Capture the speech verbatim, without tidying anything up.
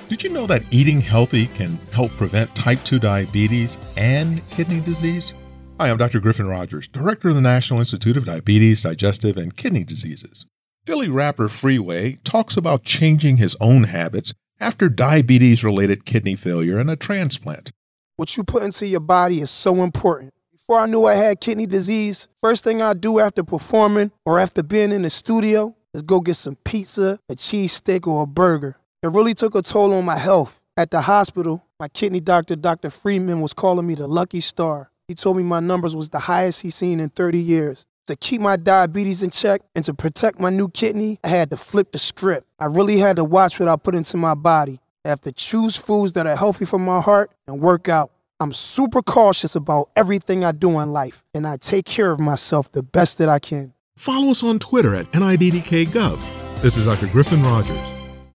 Did you know that eating healthy can help prevent type two diabetes and kidney disease? Hi, I'm Doctor Griffin Rogers, Director of the National Institute of Diabetes, Digestive, and Kidney Diseases. Philly rapper Freeway talks about changing his own habits after diabetes-related kidney failure and a transplant. What you put into your body is so important. Before I knew I had kidney disease, first thing I do after performing or after being in the studio is go get some pizza, a cheesesteak, or a burger. It really took a toll on my health. At the hospital, my kidney doctor, Doctor Freeman, was calling me the lucky star. He told me my numbers was the highest he's seen in thirty years. To keep my diabetes in check and to protect my new kidney, I had to flip the script. I really had to watch what I put into my body. I have to choose foods that are healthy for my heart and work out. I'm super cautious about everything I do in life, and I take care of myself the best that I can. Follow us on Twitter at N I D D K Gov. This is Doctor Griffin Rogers.